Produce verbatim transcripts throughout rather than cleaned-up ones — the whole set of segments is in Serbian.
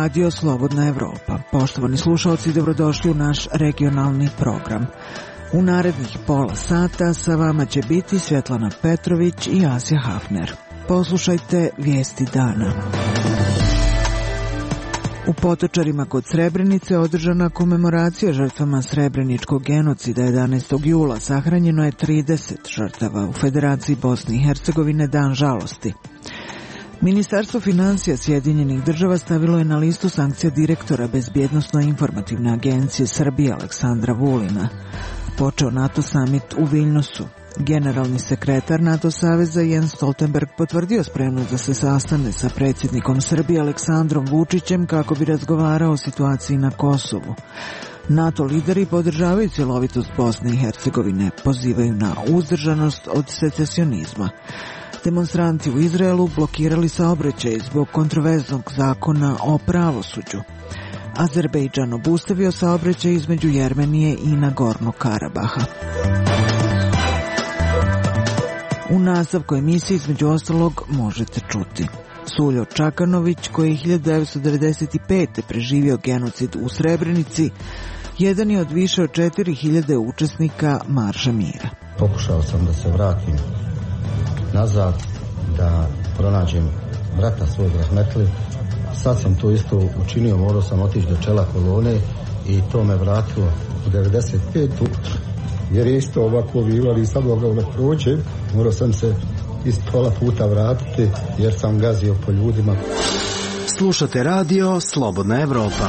Radio Slobodna Evropa. Poštovani slušalci, dobrodošli u naš regionalni program. U narednih pola sata sa vama će biti Svjetlana Petrović i Asja Hafner. Poslušajte vijesti dana. U Potočarima kod Srebrenice održana komemoracija žrtvama srebreničkog genocida jedanaestog jula. Sahranjeno je trideset žrtava. U Federaciji Bosne i Hercegovine dan žalosti. Ministarstvo financija Sjedinjenih država stavilo je na listu sankcija direktora Bezbjednosno-informativne agencije Srbije Aleksandra Vulina. Počeo NATO summit u Viljnusu. Generalni sekretar NATO saveza Jens Stoltenberg potvrdio spremnost da se sastane sa predsjednikom Srbije Aleksandrom Vučićem kako bi razgovarao o situaciji na Kosovu. NATO lideri podržavaju cjelovitost Bosne i Hercegovine, pozivaju na uzdržanost od secesionizma. Demonstranti u Izraelu blokirali saobraćaj zbog kontroverznog zakona o pravosuđu. Azerbejdžan obustavio saobraćaj između Jermenije i Nagorno Karabaha. U nastavku emisije između ostalog možete čuti: Suljo Čakanović, koji je hiljadu devetsto devedeset pete. preživio genocid u Srebrenici, jedan je od više od četiri hiljade učesnika Marša mira. Pokušao sam da se vratim nazad, da pronađem brata svojeg rahmetli. Sad sam to isto učinio, morao sam otići do čela kolone i to me vratilo u devedeset petu. Jer je isto ovako bilo, ali sad mogao da prođe. Morao sam se iz pola puta vratiti jer sam gazio po ljudima. Slušate radio Slobodna Evropa.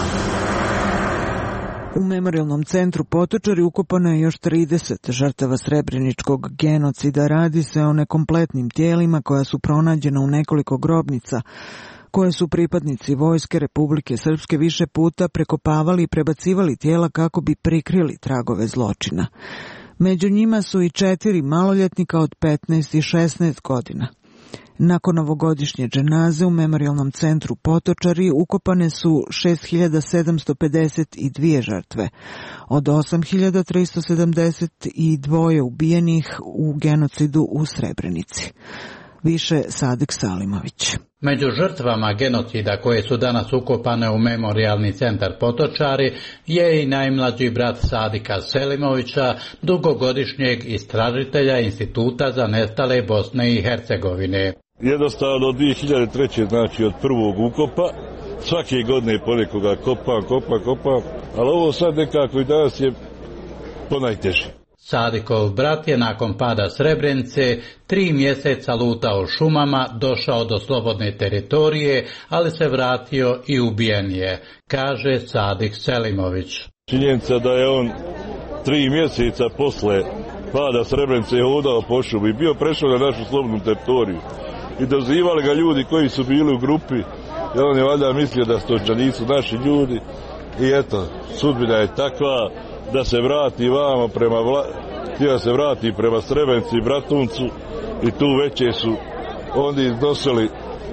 U Memorijalnom centru Potočari ukopano je još trideset žrtava srebreničkog genocida. Radi se o nekompletnim tijelima koja su pronađena u nekoliko grobnica, koje su pripadnici Vojske Republike Srpske više puta prekopavali i prebacivali tijela kako bi prikrili tragove zločina. Među njima su i četiri maloljetnika od petnaest i šesnaest godina. Nakon ovogodišnje dženaze u Memorijalnom centru Potočari ukopane su šest hiljada sedamsto pedeset dvije žrtve, od osam hiljada tristo sedamdeset dva ubijenih u genocidu u Srebrenici. Više Sadik Salimović. Među žrtvama genocida koje su danas ukopane u Memorijalni centar Potočari je i najmlađi brat Sadika Selimovića, dugogodišnjeg istražitelja Instituta za nestale Bosne i Hercegovine. Jednostavno od dvije hiljade treće. znači od prvog ukopa, svake godine ponekoga kopam, kopam, kopam, ali ovo sad nekako i danas je ponajteže. Sadikov brat je nakon pada Srebrenice tri mjeseca lutao šumama, došao do slobodne teritorije, ali se vratio i ubijen je, kaže Sadik Selimović. Činjenica da je on tri mjeseca posle pada Srebrenice hodao po šumi i bio prešao na našu slobodnu teritoriju. I dozivali ga ljudi koji su bili u grupi, jer on je valjda mislio da to nisu naši ljudi. I eto, sudbina je takva da se vrati vamo prema vla... htio se vrati prema Srebrenici i Bratuncu i tu veće su oni iznosili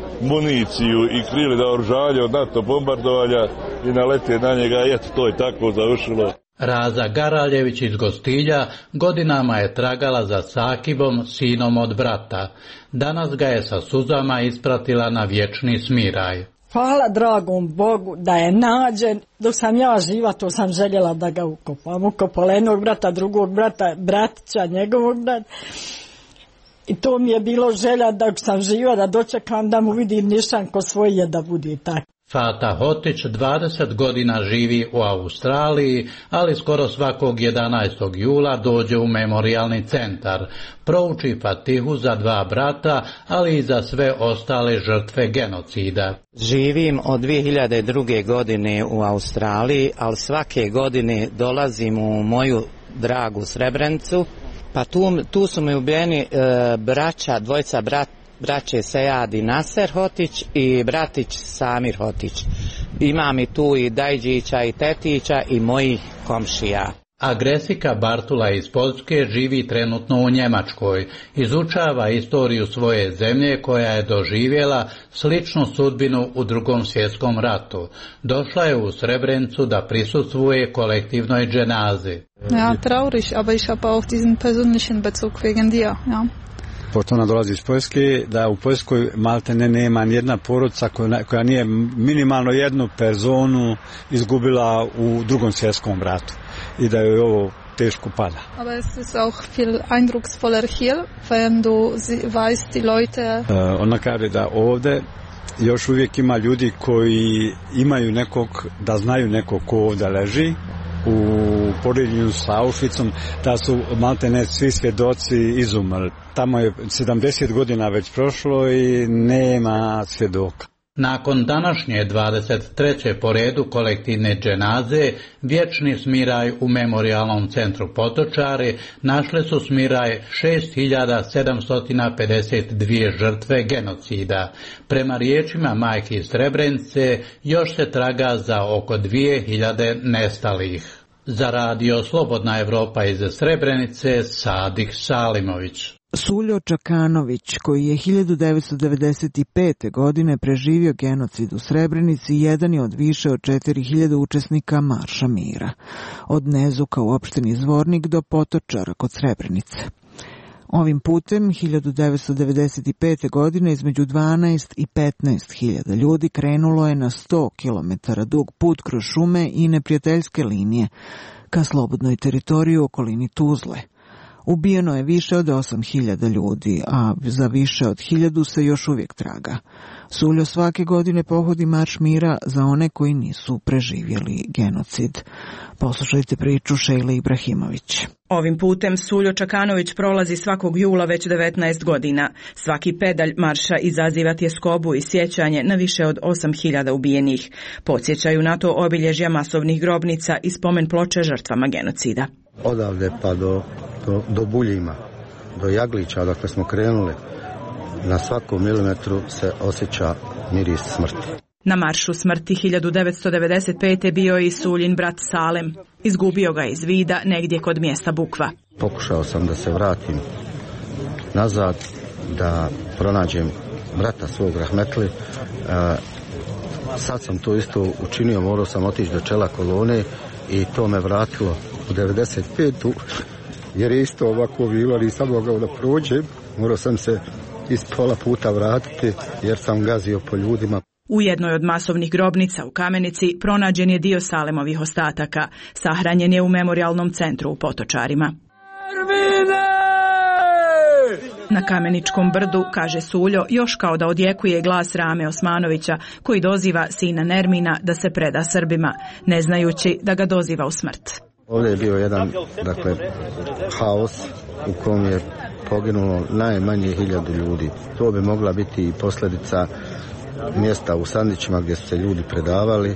municiju i krili da oružanje od NATO bombardovanja i nalete na njega i eto, to je tako završilo. Raza Garaljević iz Gostilja godinama je tragala za Sakibom, sinom od brata. Danas ga je sa suzama ispratila na vječni smiraj. Hvala dragom Bogu da je nađen. Dok sam ja živa, to sam željela da ga ukopam. Ukopala jednog brata, drugog brata, bratića, njegovog brata. I to mi je bilo želja dok sam živa da dočekam da mu vidim nišanko svoje da bude tako. Fata Hotić dvadeset godina živi u Australiji, ali skoro svakog jedanaestog jula dođe u Memorijalni centar. Prouči Fatihu za dva brata, ali i za sve ostale žrtve genocida. Živim od dvije hiljade druge. godine u Australiji, ali svake godine dolazim u moju dragu Srebrenicu. Pa tu, tu su mi ubijeni e, braća, dvojica brata, braće Sejad i Naser Hotić i bratić Samir Hotić. Imam i tu i Dajđića i Tetića i mojih komšija. Agresika Bartula iz Poljske živi trenutno u Njemačkoj. Izučava istoriju svoje zemlje koja je doživjela sličnu sudbinu u Drugom svjetskom ratu. Došla je u Srebrenicu da prisustvuje kolektivnoj dženazi. Ja, traurig, aber ich habe auch diesen persönlichen Bezug wegen dir, ja. pošto ona dolazi iz Poljske, da u Poljskoj maltene nema nijedna porodica koja, koja nije minimalno jednu personu izgubila u drugom svjetskom ratu i da joj ovo teško pada. Aber es ist auch viel eindrucksvoller hier, wenn du weißt die Leute. Uh, ona kaže da ovde još uvijek ima ljudi koji imaju nekog, da znaju nekog ko ovdje leži, u poređenju sa Auschwitzom, da su maltene svi svjedoci izumrli. Tamo je sedamdeset godina već prošlo i nema svjedoka. Nakon današnje dvadeset treće po redu kolektivne dženaze, vječni smiraj u memorijalnom centru Potočari našle su smiraj šest hiljada sedamsto pedeset dvije žrtve genocida. Prema riječima majki iz Srebrenice još se traga za oko dvije hiljade nestalih. Za radio Slobodna Evropa iz Srebrenice, Sadik Salimović. Suljo Čakanović, koji je hiljadu devetsto devedeset pete. godine preživio genocid u Srebrenici, jedan je od više od četiri hiljade učesnika Marša mira. Od Nezuka u opštini Zvornik do Potočara kod Srebrenice. Ovim putem hiljadu devetsto devedeset pete. godine između dvanaest i petnaest hiljada ljudi krenulo je na sto kilometara dug put kroz šume i neprijateljske linije ka slobodnoj teritoriji u okolini Tuzle. Ubijeno je više od osam hiljada ljudi, a za više od hiljadu se još uvijek traga. Suljo svake godine pohodi Marš mira za one koji nisu preživjeli genocid. Poslušajte priču Šejle Ibrahimović. Ovim putem Suljo Čakanović prolazi svakog jula već devetnaest godina. Svaki pedalj marša izaziva tjeskobu i sjećanje na više od osam hiljada ubijenih. Podsjećaju na to obilježja masovnih grobnica i spomen ploče žrtvama genocida. Odavde pa do, do, do Buljima, do Jaglića, odakle smo krenuli, na svakom milimetru se osjeća miris smrti. Na maršu smrti hiljadu devetsto devedeset pete. bio je i Suljin brat Salem. Izgubio ga iz vida negdje kod mjesta Bukva. Pokušao sam da se vratim nazad, da pronađem brata svog Rahmetli. E, sad sam to isto učinio, morao sam otići do čela kolone i to me vratilo u devedeset petu. jer je isto ovako bilo, nisam mogao da prođem. Morao sam se iz pola puta vratiti jer sam gazio po ljudima. U jednoj od masovnih grobnica u Kamenici pronađen je dio Salemovih ostataka. Sahranjen je u memorijalnom centru u Potočarima. Na Kameničkom brdu, kaže Suljo, još kao da odjekuje glas Rame Osmanovića, koji doziva sina Nermina da se preda Srbima, ne znajući da ga doziva u smrt. Ovdje je bio jedan, dakle, haos u kom je poginulo najmanje hiljadu ljudi. To bi mogla biti i posljedica mjesta u Sandićima gdje su se ljudi predavali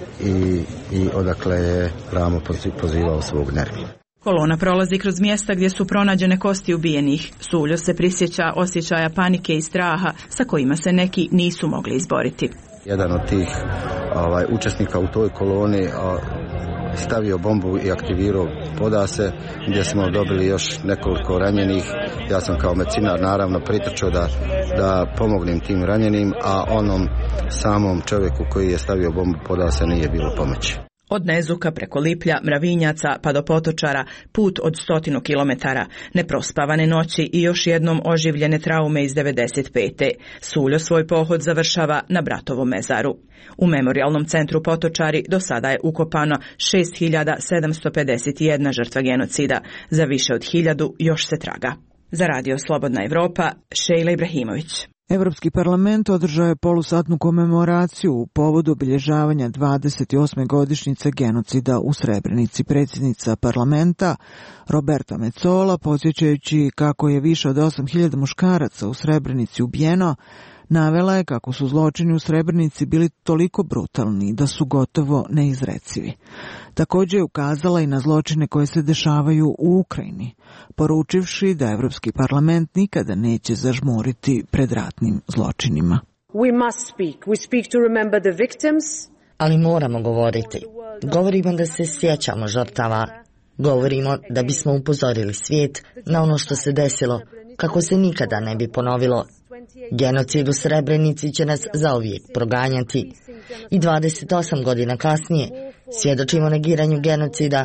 i, i odakle je Ramo pozivao svog Nermina. Kolona prolazi kroz mjesta gdje su pronađene kosti ubijenih. Suljo se prisjeća osjećaja panike i straha sa kojima se neki nisu mogli izboriti. Jedan od tih ovaj, učesnika u toj koloni a, stavio bombu i aktivirao podase, gdje smo dobili još nekoliko ranjenih. Ja sam kao medicinar naravno pritrčao da, da pomognem tim ranjenim, a onom samom čovjeku koji je stavio bombu podase nije bilo pomoći. Od Nezuka preko Liplja, Mravinjaca pa do Potočara, put od stotinu kilometara, neprospavane noći i još jednom oživljene traume iz devedeset pete. Suljo svoj pohod završava na bratovom mezaru. U memorijalnom centru Potočari do sada je ukopano šest hiljada sedamsto pedeset jedna žrtva genocida. Za više od hiljadu još se traga. Za radio Slobodna Evropa, Šejla Ibrahimović. Evropski parlament održao je polusatnu komemoraciju u povodu obilježavanja dvadeset osme godišnjice genocida u Srebrenici. Predsjednica parlamenta Roberta Metsola, podsjećajući kako je više od osam hiljada muškaraca u Srebrenici ubijeno, navela je kako su zločini u Srebrenici bili toliko brutalni da su gotovo neizrecivi. Također je ukazala i na zločine koje se dešavaju u Ukrajini, poručivši da Evropski parlament nikada neće zažmuriti pred ratnim zločinima. We must speak. We speak to remember the victims. Ali moramo govoriti. Govorimo da se sjećamo žrtava. Govorimo da bismo upozorili svijet na ono što se desilo, kako se nikada ne bi ponovilo. Genocid u Srebrenici će nas zauvijek proganjati. I dvadeset osam godina kasnije svjedočimo negiranju genocida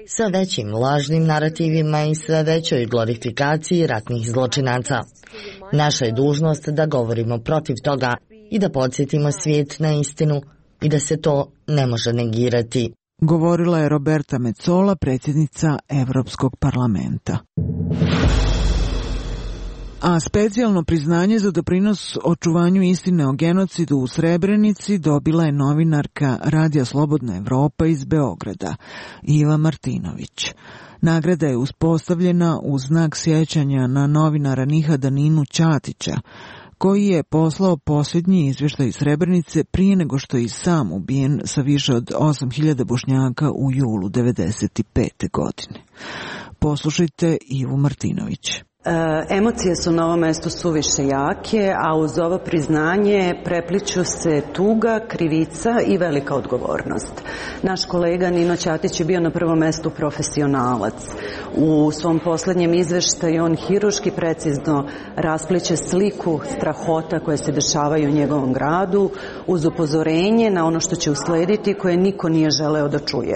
sa većim lažnim narativima i sve većoj glorifikaciji ratnih zločinaca. Naša je dužnost da govorimo protiv toga i da podsjetimo svijet na istinu i da se to ne može negirati. Govorila je Roberta Metsola, predsjednica Evropskog parlamenta. A specijalno priznanje za doprinos očuvanju istine o genocidu u Srebrenici dobila je novinarka Radija Slobodna Evropa iz Beograda, Iva Martinović. Nagrada je uspostavljena u znak sjećanja na novinara Nihada Ninu Ćatića, koji je poslao posljednji izvještaj iz Srebrenice prije nego što je i sam ubijen sa više od osam hiljada Bošnjaka u julu devedeset pete. godine. Poslušajte Ivu Martinović. E, emocije su na ovom mjestu suviše jake, a uz ovo priznanje prepliću se tuga, krivica i velika odgovornost. Naš kolega Nino Ćatić je bio na prvom mjestu profesionalac. U svom posljednjem izveštaju on hiruški precizno raspliće sliku strahota koje se dešavaju u njegovom gradu uz upozorenje na ono što će uslediti koje niko nije želeo da čuje.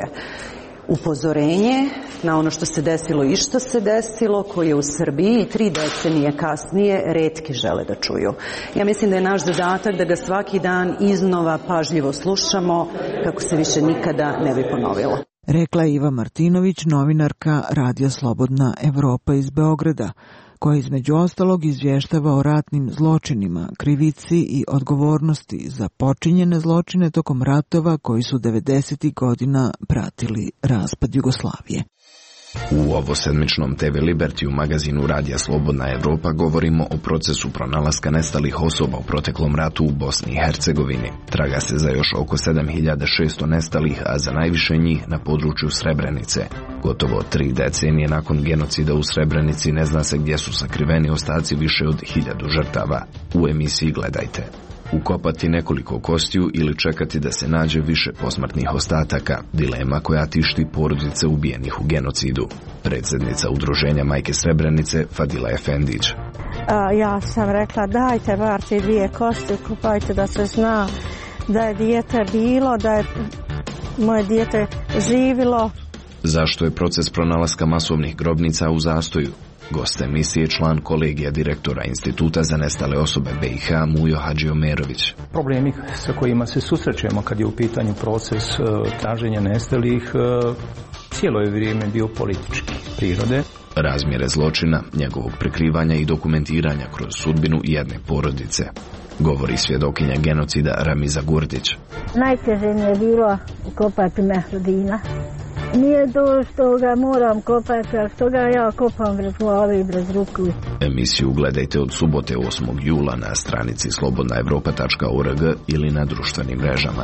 Upozorenje na ono što se desilo i što se desilo, koje u Srbiji tri decenije kasnije retki žele da čuju. Ja mislim da je naš zadatak da ga svaki dan iznova pažljivo slušamo kako se više nikada ne bi ponovilo. Rekla je Iva Martinović, novinarka Radija Slobodna Evropa iz Beograda, koja između ostalog izvještava o ratnim zločinima, krivici i odgovornosti za počinjene zločine tokom ratova koji su devedesetih godina pratili raspad Jugoslavije. U ovosedmičnom te ve Liberty u magazinu Radija Slobodna Evropa govorimo o procesu pronalaska nestalih osoba u proteklom ratu u Bosni i Hercegovini. Traga se za još oko sedam hiljada šesto nestalih, a za najviše njih na području Srebrenice. Gotovo tri decenije nakon genocida u Srebrenici ne zna se gdje su sakriveni ostaci više od hiljadu žrtava. U emisiji gledajte. Ukopati nekoliko kostiju ili čekati da se nađe više posmrtnih ostataka, dilema koja tišti porodice ubijenih u genocidu. Predsjednica udruženja Majke Srebrenice Fadila Efendić. A, ja sam rekla dajte bar te dvije kosti, ukopajte da se zna da je dijete bilo, da je moje dijete živilo. Zašto je proces pronalaska masovnih grobnica u zastoju? Gost emisije, član kolegija direktora Instituta za nestale osobe be i ha Mujo Hadžiomerović. Problemi sa kojima se susrećemo kad je u pitanju proces uh, traženja nestalih uh, cijelo je vrijeme bio politički prirode. Razmjere zločina, njegovog prikrivanja i dokumentiranja kroz sudbinu jedne porodice. Govori svjedokinja genocida Ramiza Gurdić. Najteže mi je bilo kopati Mehdina. Nije to što ga moram kopati, a što ga ja kopam bez glave i bez ruku. Emisiju gledajte od subote osmog jula na stranici slobodna evropa tačka org ili na društvenim mrežama.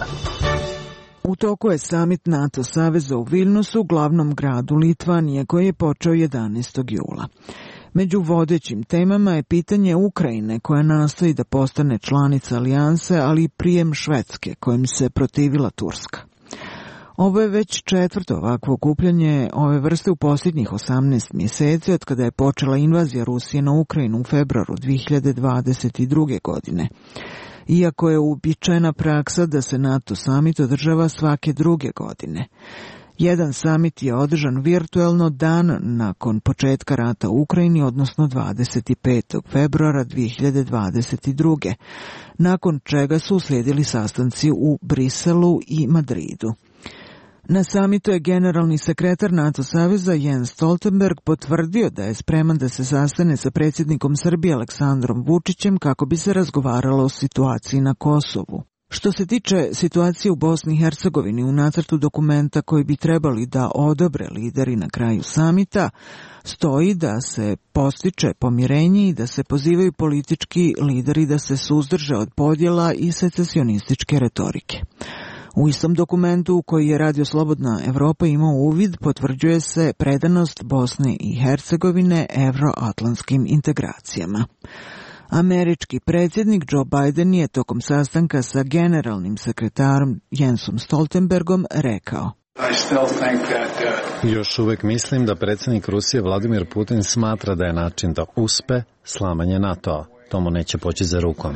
U toku je samit NATO saveza u Vilnusu, glavnom gradu Litvanije, koji je počeo jedanaestog jula. Među vodećim temama je pitanje Ukrajine, koja nastoji da postane članica alijanse, ali i prijem Švedske, kojim se protivila Turska. Ovo je već četvrto ovakvo okupljanje ove vrste u posljednjih osamnaest mjeseci od kada je počela invazija Rusije na Ukrajinu u februaru dvije hiljade dvadeset druge. godine. Iako je uobičajena praksa da se NATO samit održava svake druge godine. Jedan samit je održan virtuelno dan nakon početka rata u Ukrajini, odnosno dvadeset petog februara dvije hiljade dvadeset druge. nakon čega su uslijedili sastanci u Briselu i Madridu. Na samitu je generalni sekretar NATO saveza Jens Stoltenberg potvrdio da je spreman da se sastane sa predsjednikom Srbije Aleksandrom Vučićem kako bi se razgovaralo o situaciji na Kosovu. Što se tiče situacije u Bosni i Hercegovini, u nacrtu dokumenta koji bi trebali da odobre lideri na kraju samita, stoji da se postiče pomirenje i da se pozivaju politički lideri da se suzdrže od podjela i secesionističke retorike. U istom dokumentu u koji je Radio Slobodna Evropa imao uvid potvrđuje se predanost Bosne i Hercegovine evroatlantskim integracijama. Američki predsjednik Joe Biden je tokom sastanka sa generalnim sekretarom Jensom Stoltenbergom rekao: Još uvijek mislim da predsjednik Rusije Vladimir Putin smatra da je način da uspe slamanje NATO-a. To mu neće poći za rukom.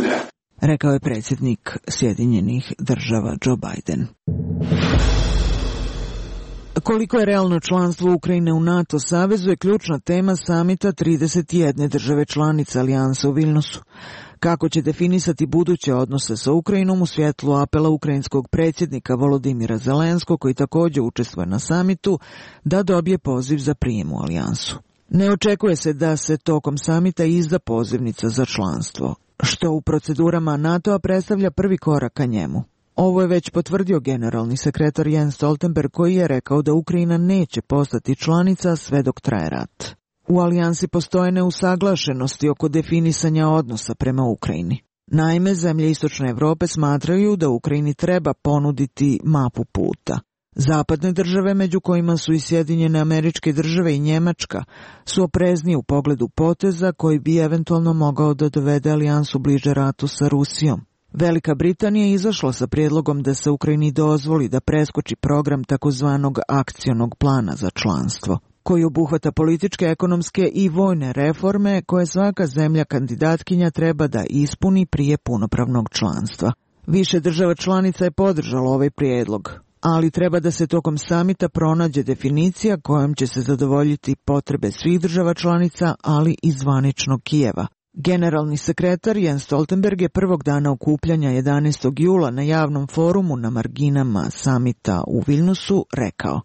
Rekao je predsjednik Sjedinjenih država Joe Biden. Koliko je realno članstvo Ukrajine u NATO savezu je ključna tema samita trideset jedne države članice alijanse u Vilnusu. Kako će definisati buduće odnose sa Ukrajinom u svjetlu apela ukrajinskog predsjednika Volodimira Zelenskog, koji također učestvuje na samitu, da dobije poziv za prijem u alijansu. Ne očekuje se da se tokom samita izda pozivnica za članstvo, što u procedurama NATO-a predstavlja prvi korak ka njemu. Ovo je već potvrdio generalni sekretar Jens Stoltenberg, koji je rekao da Ukrajina neće postati članica sve dok traje rat. U alijansi postoje neusaglašenosti oko definisanja odnosa prema Ukrajini. Naime, zemlje Istočne Evrope smatraju da Ukrajini treba ponuditi mapu puta. Zapadne države, među kojima su i Sjedinjene Američke Države i Njemačka, su opreznije u pogledu poteza koji bi eventualno mogao da dovede alijansu bliže ratu sa Rusijom. Velika Britanija je izašla sa prijedlogom da se Ukrajini dozvoli da preskoči program takozvanog akcionog plana za članstvo, koji obuhvata političke, ekonomske i vojne reforme koje svaka zemlja kandidatkinja treba da ispuni prije punopravnog članstva. Više država članica je podržalo ovaj prijedlog, ali treba da se tokom samita pronađe definicija kojom će se zadovoljiti potrebe svih država članica, ali i zvaničnog Kijeva. Generalni sekretar Jens Stoltenberg je prvog dana okupljanja jedanaestog jula na javnom forumu na marginama samita u Vilnusu rekao: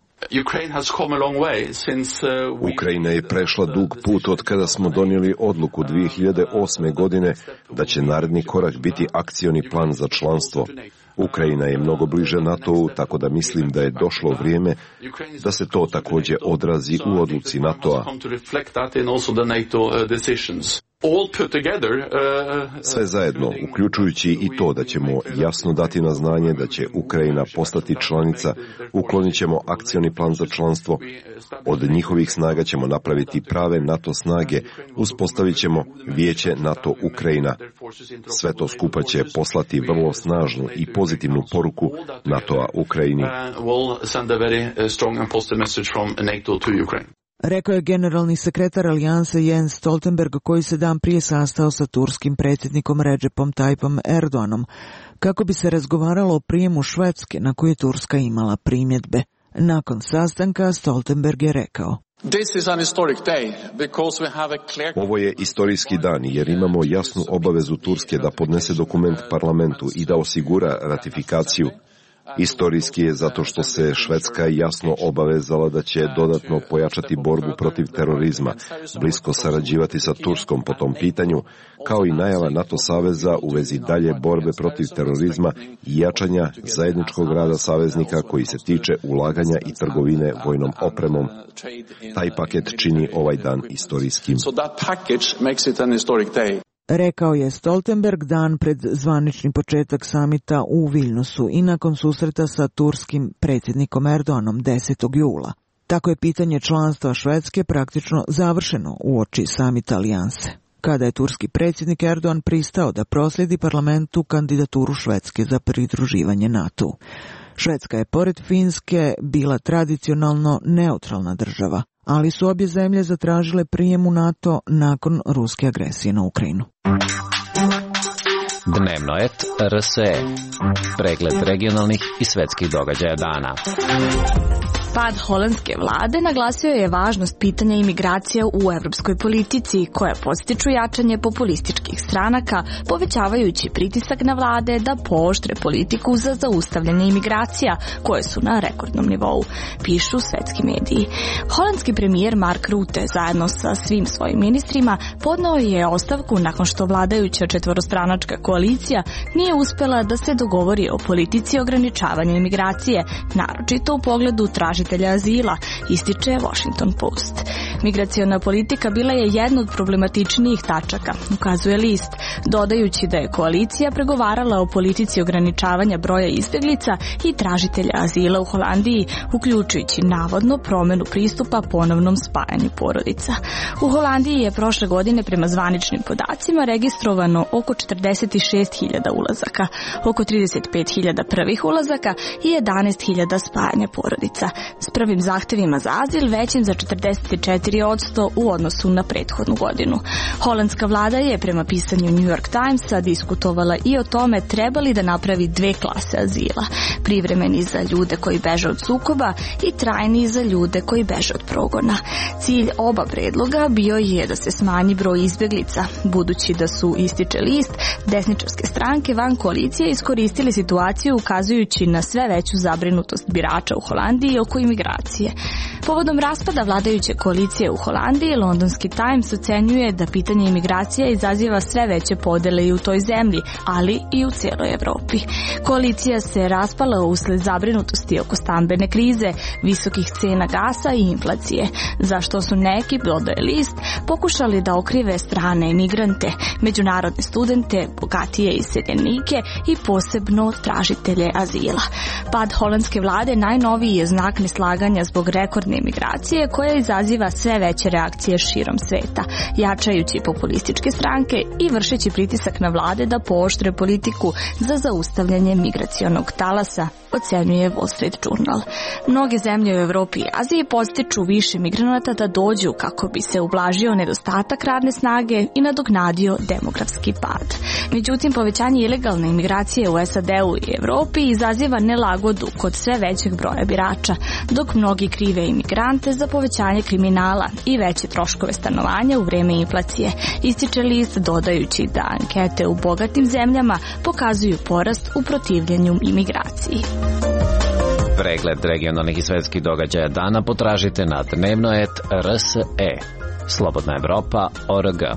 Ukrajina je prešla dug put od kada smo donijeli odluku dvije hiljade osme. godine da će naredni korak biti akcioni plan za članstvo. Ukrajina je mnogo bliže NATO-u, tako da mislim da je došlo vrijeme da se to također odrazi u odluci NATO-a. Sve zajedno, uključujući i to da ćemo jasno dati na znanje da će Ukrajina postati članica, uklonit ćemo akcioni plan za članstvo, od njihovih snaga ćemo napraviti prave NATO snage, uspostavit ćemo vijeće NATO Ukrajina. Sve to skupa će poslati vrlo snažnu i pozitivnu poruku NATO-a Ukrajini. Rekao je generalni sekretar alijanse Jens Stoltenberg, koji se dan prije sastao sa turskim predsjednikom Recepom Tayyipom Erdoganom, kako bi se razgovaralo o prijemu Švedske na koju je Turska imala primjedbe. Nakon sastanka Stoltenberg je rekao: Ovo je istorijski dan jer imamo jasnu obavezu Turske da podnese dokument parlamentu i da osigura ratifikaciju. Istorijski je zato što se Švedska jasno obavezala da će dodatno pojačati borbu protiv terorizma, blisko sarađivati sa Turskom po tom pitanju, kao i najava NATO saveza u vezi dalje borbe protiv terorizma i jačanja zajedničkog rada saveznika koji se tiče ulaganja i trgovine vojnom opremom. Taj paket čini ovaj dan istorijskim. Rekao je Stoltenberg dan pred zvanični početak samita u Vilnusu i nakon susreta sa turskim predsjednikom Erdoganom desetog jula. Tako je pitanje članstva Švedske praktično završeno uoči samita alijanse, kada je turski predsjednik Erdogan pristao da proslijedi parlamentu kandidaturu Švedske za pridruživanje NATO-u. Švedska je pored Finske bila tradicionalno neutralna država, ali su obje zemlje zatražile prijem u NATO nakon ruske agresije na Ukrajinu. Dnevno et R S E. Pregled regionalnih i svetskih događaja dana. Pad holandske vlade naglasio je važnost pitanja imigracija u evropskoj politici, koja postiču jačanje populističkih stranaka, povećavajući pritisak na vlade da pooštre politiku za zaustavljanje imigracija, koje su na rekordnom nivou, pišu svetski mediji. Holandski premijer Mark Rutte, zajedno sa svim svojim ministrima, podneo je ostavku nakon što vladajuća četvorostranačka koalicija nije uspela da se dogovori o politici ograničavanja imigracije, naročito u pogledu traženja tražitelja azila, ističe Washington Post. Migraciona politika bila je jedna od problematičnijih tačaka, ukazuje list, dodajući da je koalicija pregovarala o politici ograničavanja broja izbjeglica i tražitelja azila u Holandiji, uključujući navodno promjenu pristupa ponovnom spajanju porodica. U Holandiji je prošle godine prema zvaničnim podacima registrovano oko četrdeset šest hiljada ulazaka, oko trideset pet hiljada prvih ulazaka i jedanaest hiljada spajanja porodica, s prvim zahtjevima za azil većim za četrdeset četiri četiri posto u odnosu na prethodnu godinu. Holandska vlada je prema pisanju New York Timesa diskutovala i o tome treba li da napravi dve klase azila. Privremeni za ljude koji beže od sukoba i trajni za ljude koji beže od progona. Cilj oba predloga bio je da se smanji broj izbjeglica, budući da su, ističe list, desničarske stranke van koalicije iskoristili situaciju ukazujući na sve veću zabrinutost birača u Holandiji oko imigracije. Povodom raspada vladajuće koalicije u Holandiji, londonski Times ocenjuje da pitanje imigracije izaziva sve veće podele i u toj zemlji, ali i u cijeloj Evropi. Koalicija se raspala usled zabrinutosti oko stambene krize, visokih cena gasa i inflacije, zašto su neki, dodaje list, pokušali da okrive strane emigrante, međunarodne studente, bogatije iseljenike i posebno tražitelje azila. Pad holandske vlade najnoviji je znak neslaganja zbog rekordne imigracije koja izaziva sve veće reakcije širom sveta, jačajući populističke stranke i vršeći pritisak na vlade da pooštre politiku za zaustavljanje migracionog talasa, ocenjuje Wall Street Journal. Mnoge zemlje u Evropi i Aziji podstiču više migranata da dođu kako bi se ublažio nedostatak radne snage i nadoknadio demografski pad. Međutim, povećanje ilegalne imigracije u S A D-u i Evropi izaziva nelagodu kod sve većeg broja birača, dok mnogi krive imigrante za povećanje kriminala i veće troškove stanovanja u vreme inflacije, ističe list dodajući da ankete u bogatim zemljama pokazuju porast u protivljenju imigraciji. Pregled regionalnih i svetskih događaja dana potražite na dnevnoet R S E. Slobodna Evropa точка O R G.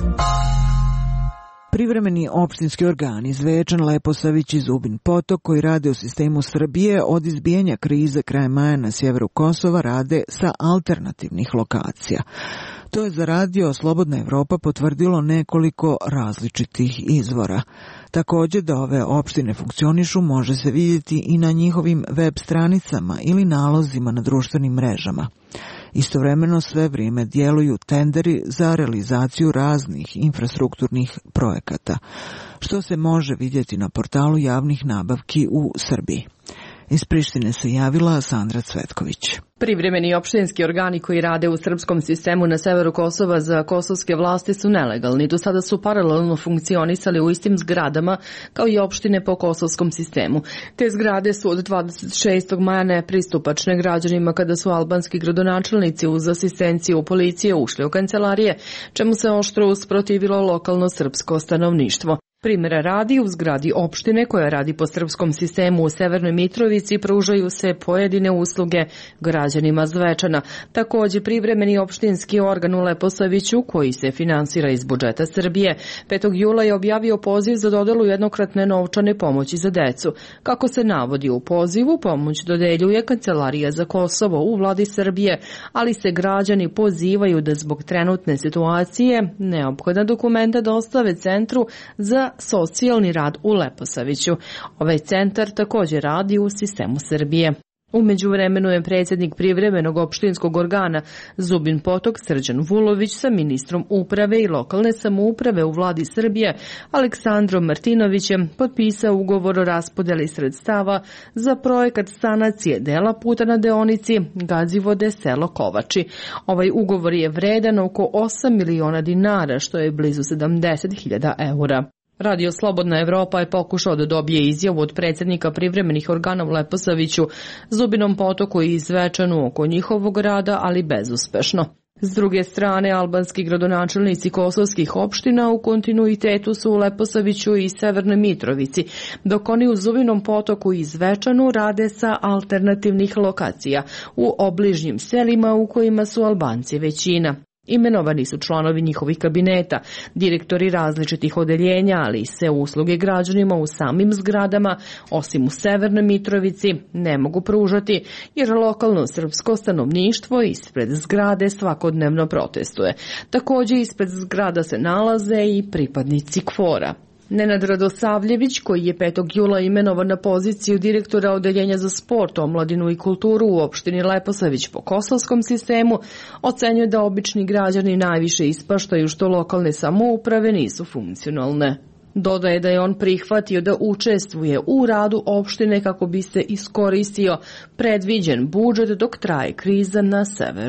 Privremeni opštinski organi Zvečan, Leposavić i Zubin Potok koji rade u sistemu Srbije od izbijanja krize krajem maja na sjeveru Kosova rade sa alternativnih lokacija. To je za radio Slobodna Evropa potvrdilo nekoliko različitih izvora. Također da ove opštine funkcionišu može se vidjeti i na njihovim web stranicama ili nalozima na društvenim mrežama. Istovremeno sve vrijeme djeluju tenderi za realizaciju raznih infrastrukturnih projekata, što se može vidjeti na portalu javnih nabavki u Srbiji. Iz Prištine se javila Sandra Cvetković. Privremeni opštinski organi koji rade u srpskom sistemu na severu Kosova za kosovske vlasti su nelegalni. Do sada su paralelno funkcionisali u istim zgradama kao i opštine po kosovskom sistemu. Te zgrade su od dvadeset šestog maja nepristupačne građanima kada su albanski gradonačelnici uz asistenciju policije ušli u kancelarije, čemu se oštro usprotivilo lokalno srpsko stanovništvo. Primjera radi, u zgradi opštine koja radi po srpskom sistemu u Severnoj Mitrovici pružaju se pojedine usluge građanima Zvečana. Također privremeni opštinski organ u Leposaviću koji se finansira iz budžeta Srbije petog jula je objavio poziv za dodelu jednokratne novčane pomoći za decu. Kako se navodi u pozivu, pomoć dodeljuje Kancelarija za Kosovo u vladi Srbije, ali se građani pozivaju da zbog trenutne situacije neophodna dokumenta dostave Centru za socijalni rad u Leposaviću. Ovaj centar također radi u sistemu Srbije. U međuvremenu je predsjednik privremenog opštinskog organa Zubin Potok Srđan Vulović sa ministrom uprave i lokalne samouprave u vladi Srbije Aleksandrom Martinovićem potpisao ugovor o raspodeli sredstava za projekat sanacije dela puta na deonici Gazivode selo Kovači. Ovaj ugovor je vredan oko osam miliona dinara, što je blizu sedamdeset hiljada eura. Radio Slobodna Evropa je pokušao da dobije izjavu od predsjednika privremenih organa u Leposaviću, Zubinom Potoku i Zvečanu oko njihovog rada, ali bezuspešno. S druge strane, albanski gradonačelnici kosovskih opština u kontinuitetu su u Leposaviću i Severnoj Mitrovici, dok oni u Zubinom Potoku i Zvečanu rade sa alternativnih lokacija u obližnjim selima u kojima su Albanci većina. Imenovani su članovi njihovih kabineta, direktori različitih odeljenja, ali i sve usluge građanima u samim zgradama, osim u Severnoj Mitrovici, ne mogu pružati, jer lokalno srpsko stanovništvo ispred zgrade svakodnevno protestuje. Također ispred zgrada se nalaze i pripadnici KFOR-a. Nenad Radosavljević, koji je petog jula imenovan na poziciju direktora Odeljenja za sport, omladinu i kulturu u opštini Leposavić po kosovskom sistemu, ocenjuje da obični građani najviše ispaštaju što lokalne samouprave nisu funkcionalne. Dodaje da je on prihvatio da učestvuje u radu opštine kako bi se iskoristio predviđen budžet dok traje kriza na severu.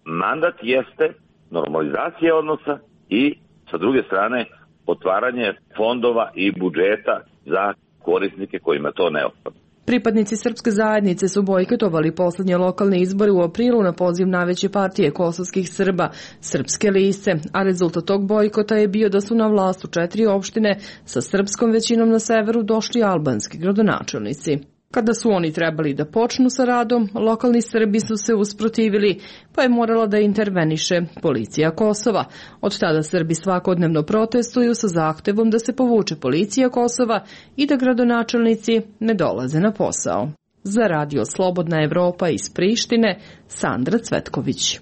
mandat jeste normalizacija odnosa i sa druge strane otvaranje fondova i budžeta za korisnike kojima to neophodno. Pripadnici srpske zajednice su bojkotovali poslednje lokalne izbore u aprilu na poziv najveće partije kosovskih Srba, Srpske liste, a rezultat tog bojkota je bio da su na vlast u četiri opštine sa srpskom većinom na severu došli albanski gradonačelnici. Kada su oni trebali da počnu sa radom, lokalni Srbi su se usprotivili, pa je morala da interveniše policija Kosova. Od tada Srbi svakodnevno protestuju sa zahtevom da se povuče policija Kosova i da gradonačelnici ne dolaze na posao. Za radio Slobodna Evropa iz Prištine, Sandra Cvetković.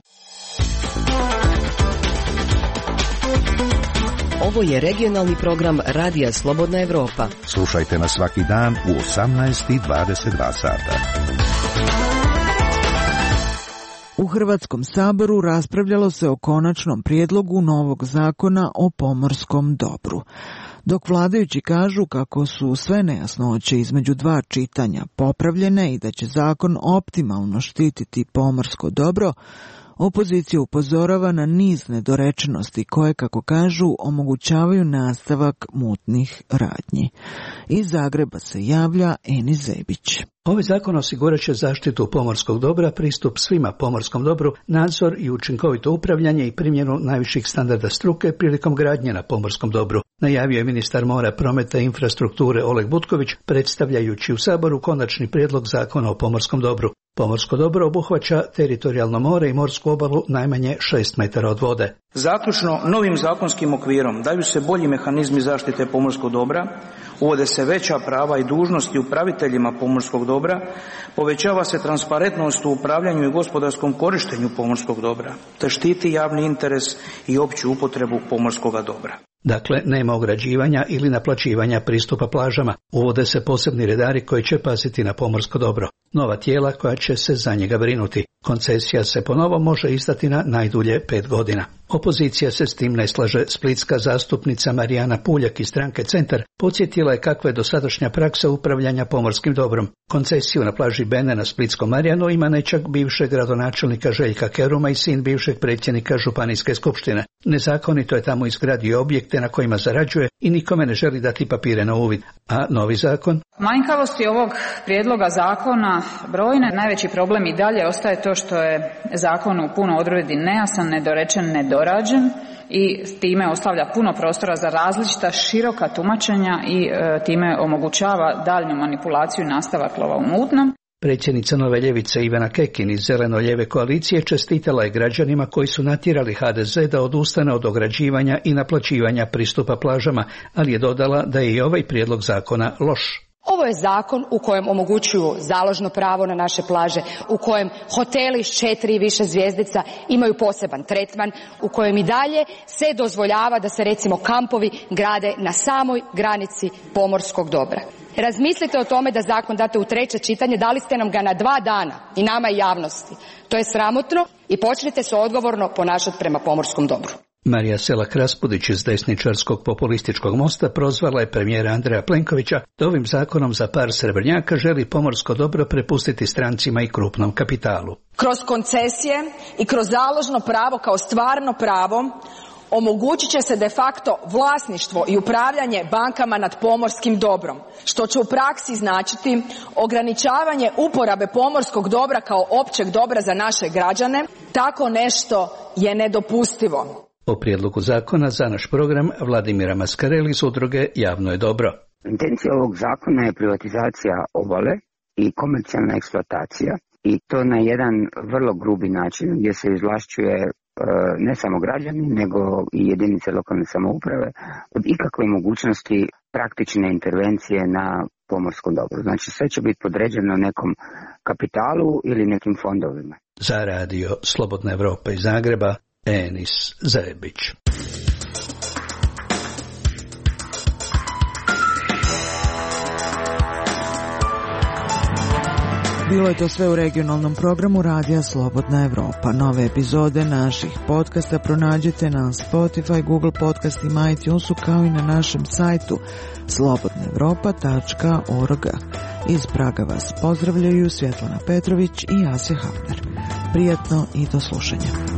Ovo je regionalni program Radija Slobodna Evropa. Slušajte nas svaki dan u osamnaest i dvadeset dva sata. U Hrvatskom saboru raspravljalo se o konačnom prijedlogu novog zakona o pomorskom dobru. Dok vladajući kažu kako su sve nejasnoće između dva čitanja popravljene i da će zakon optimalno štititi pomorsko dobro, opozicija upozorava na niz nedorečenosti koje, kako kažu, omogućavaju nastavak mutnih radnji. Iz Zagreba se javlja Eni Zebić. Ovaj zakon osigurat će zaštitu pomorskog dobra, pristup svima pomorskom dobru, nadzor i učinkovito upravljanje i primjenu najviših standarda struke prilikom gradnje na pomorskom dobru, najavio je ministar mora, prometa i infrastrukture Oleg Butković, predstavljajući u Saboru konačni prijedlog zakona o pomorskom dobru. Pomorsko dobro obuhvaća teritorijalno more i morsku obalu najmanje šest metara od vode. Zaključno, novim zakonskim okvirom daju se bolji mehanizmi zaštite pomorskog dobra, uvode se veća prava i dužnosti upraviteljima pomorskog dobra, povećava se transparentnost u upravljanju i gospodarskom korištenju pomorskog dobra, te štiti javni interes i opću upotrebu pomorskog dobra. Dakle, nema ograđivanja ili naplaćivanja pristupa plažama. Uvode se posebni redari koji će paziti na pomorsko dobro. Nova tijela koja će se za njega brinuti. Koncesija se ponovo može izdati na najdulje pet godina. Opozicija se s tim ne slaže. Splitska zastupnica Marijana Puljak iz stranke Centar podsjetila je kakva je dosadašnja praksa upravljanja pomorskim dobrom. Koncesiju na plaži Bene na Splitskom Marijanu ima nečak bivšeg gradonačelnika Željka Keruma i sin bivšeg predsjednika Županijske skupštine. Nezakonito je tamo izgradio objekte na kojima zarađuje i nikome ne želi dati papire na uvid. A novi zakon? Manjkavosti ovog prijedloga zakona brojne. Najveći problem i dalje ostaje to što je zakon u puno odredbi nejasan, nedorečen, nedorađen i time ostavlja puno prostora za različita široka tumačenja i e, time omogućava daljnju manipulaciju i nastavak lova u mutnom. Predsjednica Nove ljevice Ivana Kekin iz Zeleno-lijeve koalicije čestitala je građanima koji su natjerali ha de ze da odustane od ograđivanja i naplaćivanja pristupa plažama, ali je dodala da je i ovaj prijedlog zakona loš. Ovo je zakon u kojem omogućuju založno pravo na naše plaže, u kojem hoteli s četiri i više zvjezdica imaju poseban tretman, u kojem i dalje se dozvoljava da se recimo kampovi grade na samoj granici pomorskog dobra. Razmislite o tome da zakon date u treće čitanje, dali ste nam ga na dva dana i nama i javnosti. To je sramotno i počnite se odgovorno ponašati prema pomorskom dobru. Marija Selak Raspudić iz desničarskog populističkog mosta prozvala je premijera Andreja Plenkovića da ovim zakonom za par srebrnjaka želi pomorsko dobro prepustiti strancima i krupnom kapitalu. Kroz koncesije i kroz založno pravo kao stvarno pravo omogućit će se de facto vlasništvo i upravljanje bankama nad pomorskim dobrom, što će u praksi značiti ograničavanje uporabe pomorskog dobra kao općeg dobra za naše građane. Tako nešto je nedopustivo. O prijedlogu zakona za naš program Vladimira Maskareli iz udruge Javno je dobro. Intencija ovog zakona je privatizacija obale i komercijalna eksploatacija i to na jedan vrlo grubi način gdje se izvlašćuje ne samo građani nego i jedinice lokalne samouprave od ikakve mogućnosti praktične intervencije na pomorskom dobru. Znači sve će biti podređeno nekom kapitalu ili nekim fondovima. Za radio Slobodna Evropa iz Zagreba, Enis Zebić. Bilo je to sve u regionalnom programu Radija Slobodna Evropa. Nove epizode naših podcasta pronađite na Spotify, Google podcastima, iTunesu kao i na našem sajtu slobodna evropa tačka org. Iz Praga vas pozdravljaju Svjetlana Petrović i Asja Hafner. Prijatno i do slušanja.